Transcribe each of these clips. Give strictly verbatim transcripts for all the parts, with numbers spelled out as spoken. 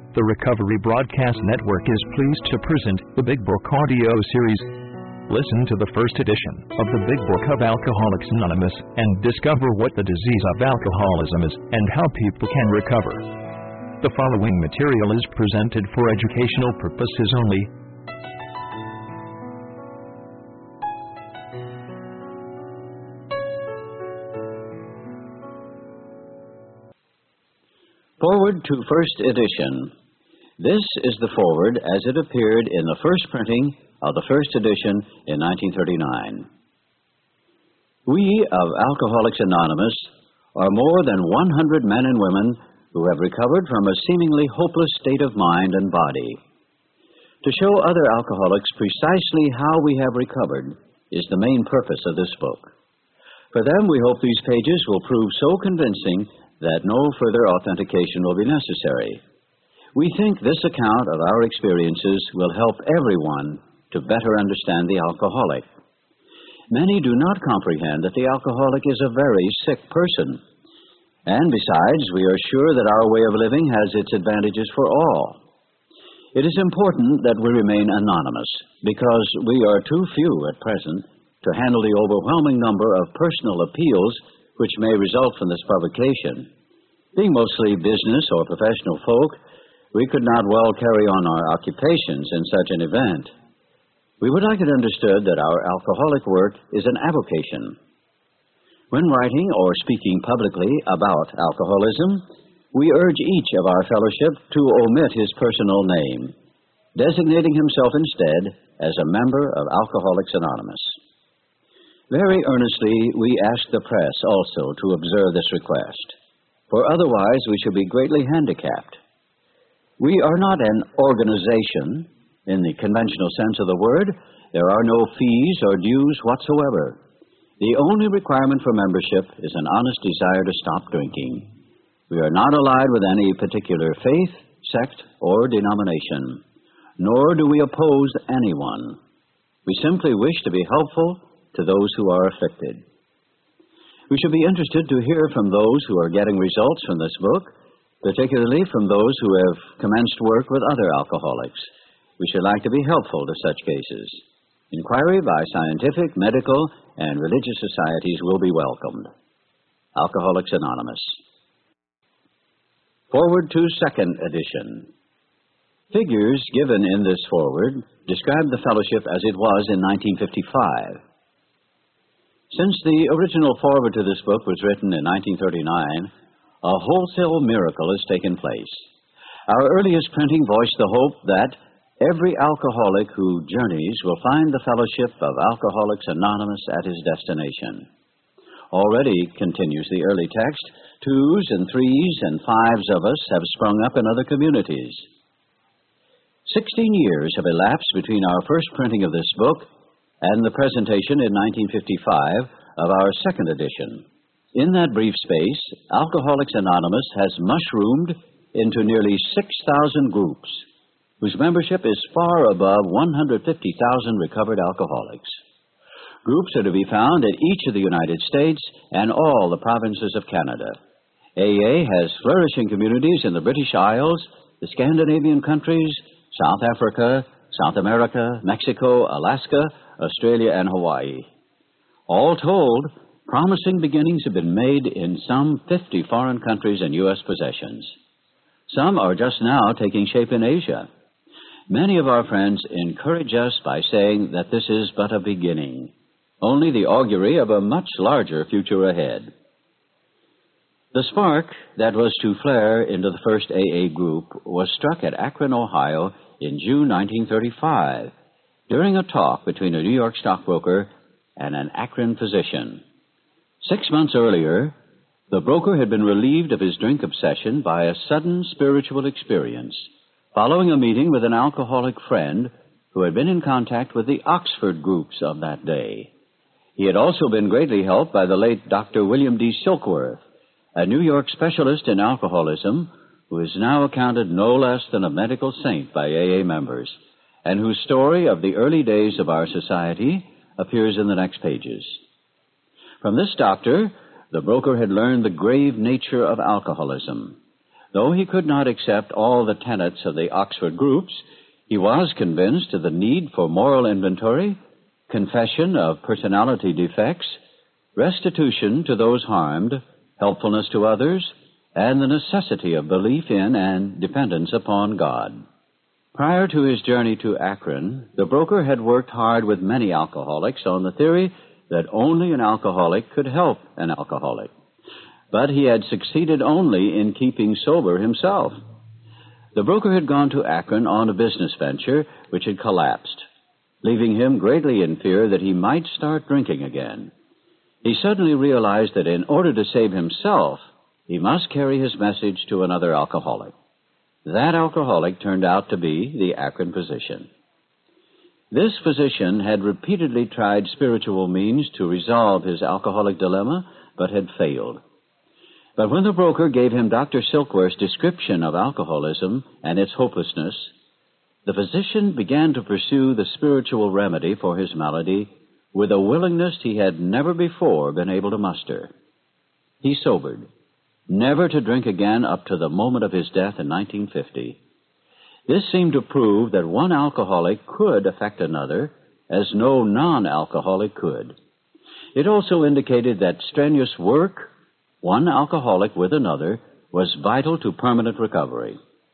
The Recovery Broadcast Network is pleased to present the Big Book audio series. Listen to the first edition of the Big Book of Alcoholics Anonymous and discover what the disease of alcoholism is and how people can recover. The following material is presented for educational purposes only. Forward to First Edition. This is the forward as it appeared in the first printing of the first edition in nineteen thirty-nine. We of Alcoholics Anonymous are more than one hundred men and women who have recovered from a seemingly hopeless state of mind and body. To show other alcoholics precisely how we have recovered is the main purpose of this book. For them, we hope these pages will prove so convincing that no further authentication will be necessary. We think this account of our experiences will help everyone to better understand the alcoholic. Many do not comprehend that the alcoholic is a very sick person. And besides, we are sure that our way of living has its advantages for all. It is important that we remain anonymous because we are too few at present to handle the overwhelming number of personal appeals which may result from this publication. Being mostly business or professional folk, we could not well carry on our occupations in such an event. We would like it understood that our alcoholic work is an avocation. When writing or speaking publicly about alcoholism, we urge each of our fellowship to omit his personal name, designating himself instead as a member of Alcoholics Anonymous. Very earnestly, we ask the press also to observe this request, for otherwise we shall be greatly handicapped. We are not an organization in the conventional sense of the word. There are no fees or dues whatsoever. The only requirement for membership is an honest desire to stop drinking. We are not allied with any particular faith, sect, or denomination, nor do we oppose anyone. We simply wish to be helpful to those who are afflicted. We should be interested to hear from those who are getting results from this book, particularly from those who have commenced work with other alcoholics. We should like to be helpful to such cases. Inquiry by scientific, medical, and religious societies will be welcomed. Alcoholics Anonymous. Forward to Second Edition. Figures given in this forward describe the fellowship as it was in nineteen fifty-five. Since the original forward to this book was written in nineteen thirty-nine, a wholesale miracle has taken place. Our earliest printing voiced the hope that every alcoholic who journeys will find the fellowship of Alcoholics Anonymous at his destination. Already, continues the early text, twos and threes and fives of us have sprung up in other communities. Sixteen years have elapsed between our first printing of this book and the presentation in nineteen fifty-five of our second edition. In that brief space, Alcoholics Anonymous has mushroomed into nearly six thousand groups, whose membership is far above one hundred fifty thousand recovered alcoholics. Groups are to be found in each of the United States and all the provinces of Canada. A A has flourishing communities in the British Isles, the Scandinavian countries, South Africa, South America, Mexico, Alaska, Australia, and Hawaii. All told, promising beginnings have been made in some fifty foreign countries and U S possessions. Some are just now taking shape in Asia. Many of our friends encourage us by saying that this is but a beginning, only the augury of a much larger future ahead. The spark that was to flare into the first A A group was struck at Akron, Ohio in June nineteen thirty-five, during a talk between a New York stockbroker and an Akron physician. Six months earlier, the broker had been relieved of his drink obsession by a sudden spiritual experience, following a meeting with an alcoholic friend who had been in contact with the Oxford groups of that day. He had also been greatly helped by the late Doctor William D. Silkworth, a New York specialist in alcoholism who is now accounted no less than a medical saint by A A members, and whose story of the early days of our society appears in the next pages. From this doctor, the broker had learned the grave nature of alcoholism, Though he could not accept all the tenets of the Oxford groups, he was convinced of the need for moral inventory, confession of personality defects, restitution to those harmed, helpfulness to others, and the necessity of belief in and dependence upon God. Prior to his journey to Akron, the broker had worked hard with many alcoholics on the theory that only an alcoholic could help an alcoholic. But he had succeeded only in keeping sober himself. The broker had gone to Akron on a business venture which had collapsed, leaving him greatly in fear that he might start drinking again. He suddenly realized that in order to save himself, he must carry his message to another alcoholic. That alcoholic turned out to be the Akron physician. This physician had repeatedly tried spiritual means to resolve his alcoholic dilemma, but had failed. But when the broker gave him Doctor Silkworth's description of alcoholism and its hopelessness, the physician began to pursue the spiritual remedy for his malady with a willingness he had never before been able to muster. He sobered, never to drink again up to the moment of his death in nineteen fifty. This seemed to prove that one alcoholic could affect another as no non-alcoholic could. It also indicated that strenuous work, one alcoholic with another, was vital to permanent recovery.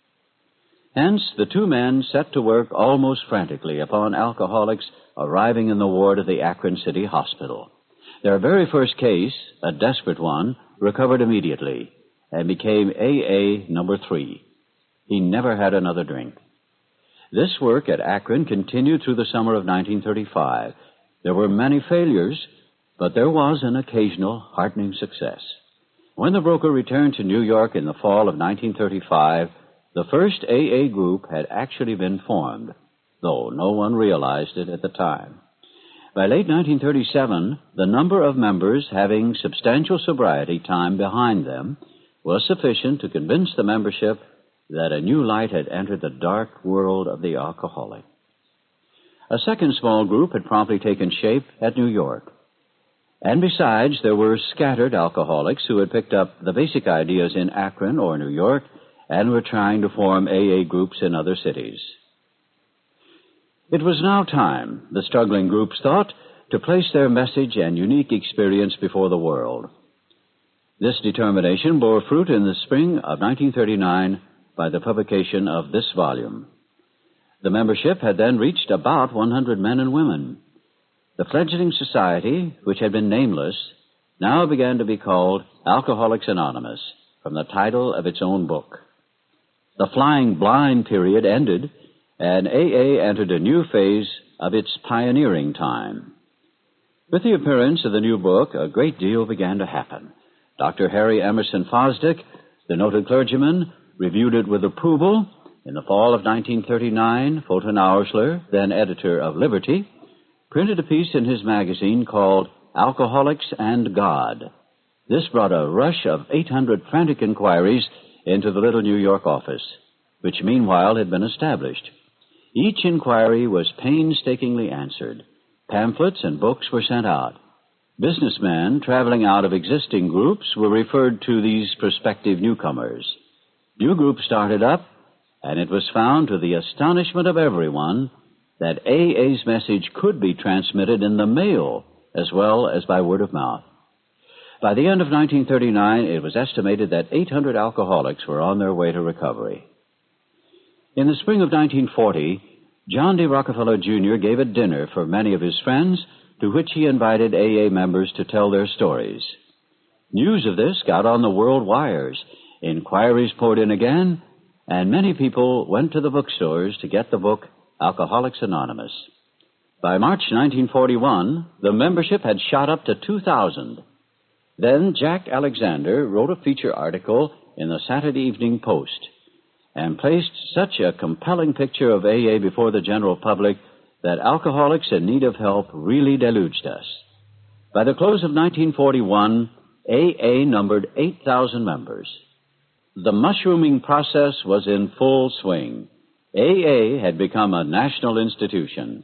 Hence, the two men set to work almost frantically upon alcoholics arriving in the ward of the Akron City Hospital. Their very first case, a desperate one, recovered immediately and became A A number three. He never had another drink. This work at Akron continued through the summer of nineteen thirty-five. There were many failures, but there was an occasional heartening success. When the broker returned to New York in the fall of nineteen thirty-five, the first A A group had actually been formed, though no one realized it at the time. By late nineteen thirty-seven, the number of members having substantial sobriety time behind them was sufficient to convince the membership that a new light had entered the dark world of the alcoholic. A second small group had promptly taken shape at New York. And besides, there were scattered alcoholics who had picked up the basic ideas in Akron or New York and were trying to form A A groups in other cities. It was now time, the struggling groups thought, to place their message and unique experience before the world. This determination bore fruit in the spring of nineteen thirty-nine by the publication of this volume. The membership had then reached about one hundred men and women. The fledgling society, which had been nameless, now began to be called Alcoholics Anonymous, from the title of its own book. The flying blind period ended, and A A entered a new phase of its pioneering time. With the appearance of the new book, a great deal began to happen. Doctor Harry Emerson Fosdick, the noted clergyman, reviewed it with approval. In the fall of nineteen thirty-nine, Fulton Oursler, then editor of Liberty, printed a piece in his magazine called Alcoholics and God. This brought a rush of eight hundred frantic inquiries into the little New York office, which meanwhile had been established. Each inquiry was painstakingly answered. Pamphlets and books were sent out. Businessmen traveling out of existing groups were referred to these prospective newcomers. New groups started up, and it was found, to the astonishment of everyone, that A A's message could be transmitted in the mail as well as by word of mouth. By the end of nineteen thirty-nine, it was estimated that eight hundred alcoholics were on their way to recovery. In the spring of nineteen forty, John D. Rockefeller, Junior gave a dinner for many of his friends, to which he invited A A members to tell their stories. News of this got on the world wires. Inquiries poured in again, and many people went to the bookstores to get the book Alcoholics Anonymous. By March nineteen forty-one, the membership had shot up to two thousand. Then Jack Alexander wrote a feature article in the Saturday Evening Post and placed such a compelling picture of A A before the general public that alcoholics in need of help really deluged us. By the close of nineteen forty-one, A A numbered eight thousand members. The mushrooming process was in full swing. A A had become a national institution.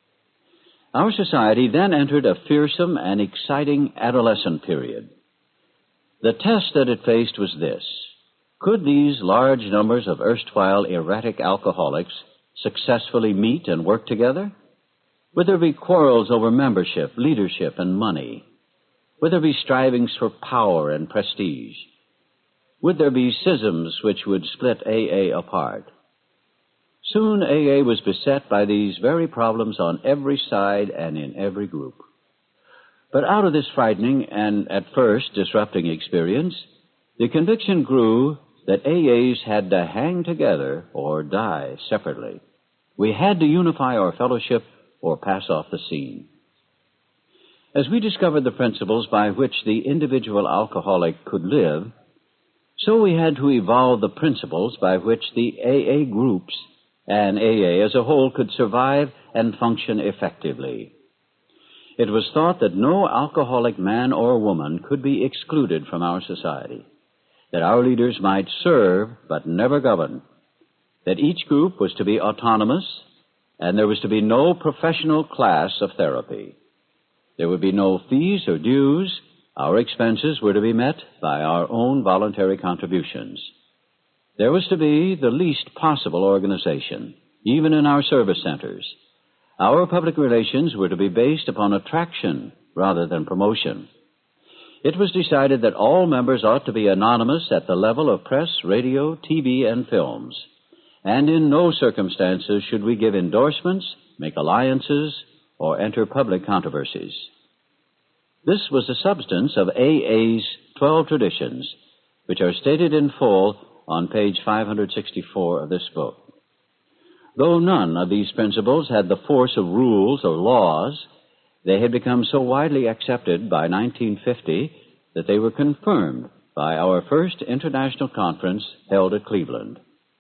Our society then entered a fearsome and exciting adolescent period. The test that it faced was this: Could these large numbers of erstwhile erratic alcoholics successfully meet and work together? Would there be quarrels over membership, leadership, and money? Would there be strivings for power and prestige? Would there be schisms which would split A A apart? Soon A A was beset by these very problems on every side and in every group. But out of this frightening and, at first, disrupting experience, the conviction grew that A As had to hang together or die separately. We had to unify our fellowship or pass off the scene. As we discovered the principles by which the individual alcoholic could live, so we had to evolve the principles by which the A A groups and A A as a whole could survive and function effectively. It was thought that no alcoholic man or woman could be excluded from our society, that our leaders might serve but never govern, that each group was to be autonomous, and there was to be no professional class of therapy. There would be no fees or dues. Our expenses were to be met by our own voluntary contributions. There was to be the least possible organization, even in our service centers. Our public relations were to be based upon attraction rather than promotion. It was decided that all members ought to be anonymous at the level of press, radio, T V, and films, and in no circumstances should we give endorsements, make alliances, or enter public controversies. This was the substance of A A's twelve traditions, which are stated in full on page five hundred sixty-four of this book. Though none of these principles had the force of rules or laws, they had become so widely accepted by nineteen fifty that they were confirmed by our first international conference held at Cleveland.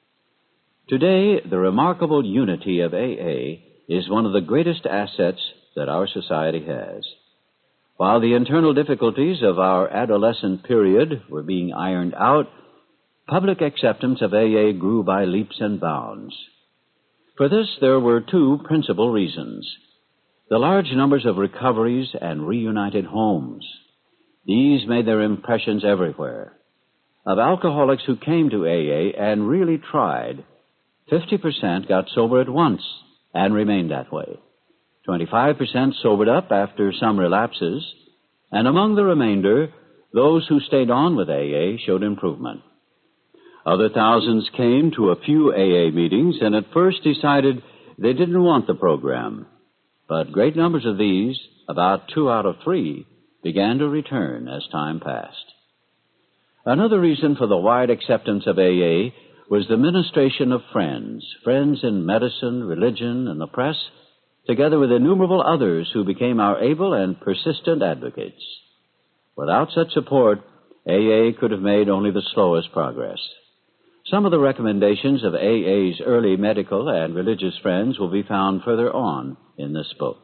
Today, the remarkable unity of A A is one of the greatest assets that our society has. While the internal difficulties of our adolescent period were being ironed out, public acceptance of A A grew by leaps and bounds. For this, there were two principal reasons: the large numbers of recoveries and reunited homes. These made their impressions everywhere. Of alcoholics who came to A A and really tried, fifty percent got sober at once and remained that way. twenty-five percent sobered up after some relapses, and among the remainder, those who stayed on with A A showed improvement. Other thousands came to a few A A meetings and at first decided they didn't want the program. But great numbers of these, about two out of three, began to return as time passed. Another reason for the wide acceptance of A A was the ministration of friends, friends in medicine, religion, and the press, together with innumerable others who became our able and persistent advocates. Without such support, A A could have made only the slowest progress. Some of the recommendations of A A's early medical and religious friends will be found further on in this book.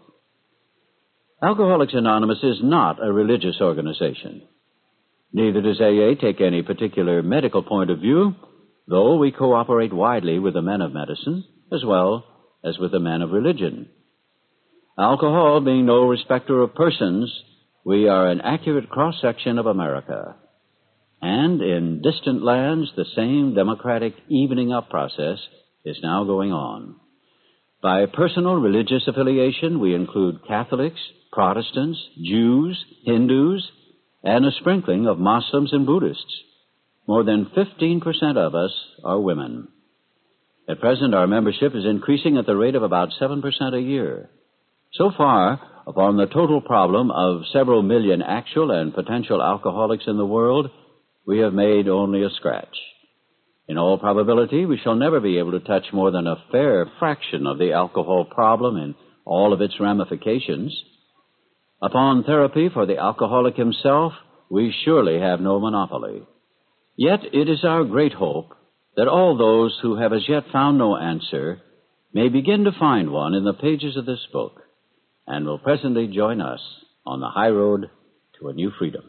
Alcoholics Anonymous is not a religious organization. Neither does A A take any particular medical point of view, though we cooperate widely with the men of medicine as well as with the men of religion. Alcohol being no respecter of persons, we are an accurate cross-section of America. And in distant lands, the same democratic evening up process is now going on. By personal religious affiliation, we include Catholics, Protestants, Jews, Hindus, and a sprinkling of Muslims and Buddhists. More than fifteen percent of us are women. At present, our membership is increasing at the rate of about seven percent a year. So far, upon the total problem of several million actual and potential alcoholics in the world, we have made only a scratch. In all probability, we shall never be able to touch more than a fair fraction of the alcohol problem in all of its ramifications. Upon therapy for the alcoholic himself, we surely have no monopoly. Yet it is our great hope that all those who have as yet found no answer may begin to find one in the pages of this book, and will presently join us on the high road to a new freedom.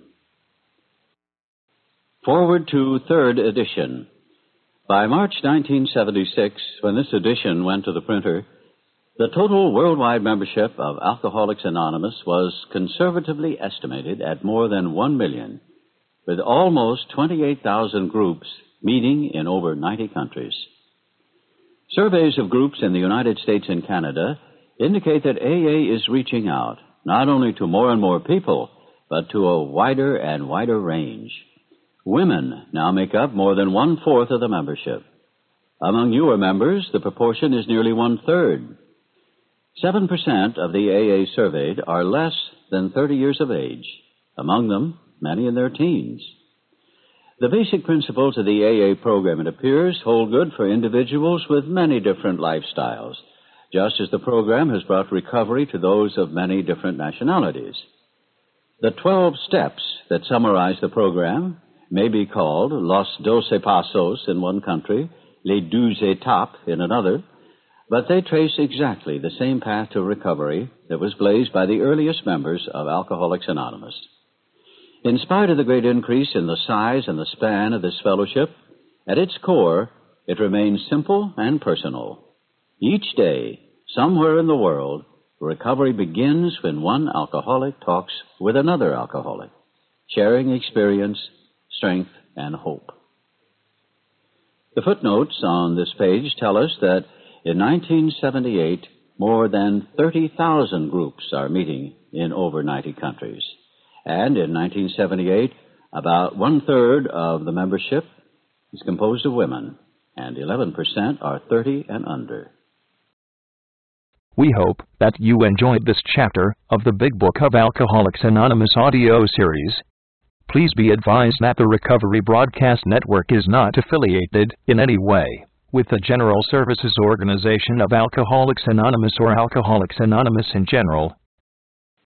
Forward to third edition. By March nineteen seventy-six, when this edition went to the printer, the total worldwide membership of Alcoholics Anonymous was conservatively estimated at more than one million, with almost twenty-eight thousand groups meeting in over ninety countries. Surveys of groups in the United States and Canada indicate that A A is reaching out, not only to more and more people, but to a wider and wider range. Women now make up more than one-fourth of the membership. Among newer members, the proportion is nearly one-third. Seven percent of the A A surveyed are less than thirty years of age. Among them, many in their teens. The basic principles of the A A program, it appears, hold good for individuals with many different lifestyles, just as the program has brought recovery to those of many different nationalities. The twelve steps that summarize the program may be called Los Doce Pasos in one country, Les Douze Étapes in another, but they trace exactly the same path to recovery that was blazed by the earliest members of Alcoholics Anonymous. In spite of the great increase in the size and the span of this fellowship, at its core, it remains simple and personal. Each day, somewhere in the world, recovery begins when one alcoholic talks with another alcoholic, sharing experience, strength, and hope. The footnotes on this page tell us that in nineteen seventy-eight, more than thirty thousand groups are meeting in over ninety countries. And in nineteen seventy-eight, about one-third of the membership is composed of women, and eleven percent are thirty and under. We hope that you enjoyed this chapter of the Big Book of Alcoholics Anonymous audio series. Please be advised that the Recovery Broadcast Network is not affiliated in any way with the General Services Organization of Alcoholics Anonymous or Alcoholics Anonymous in general,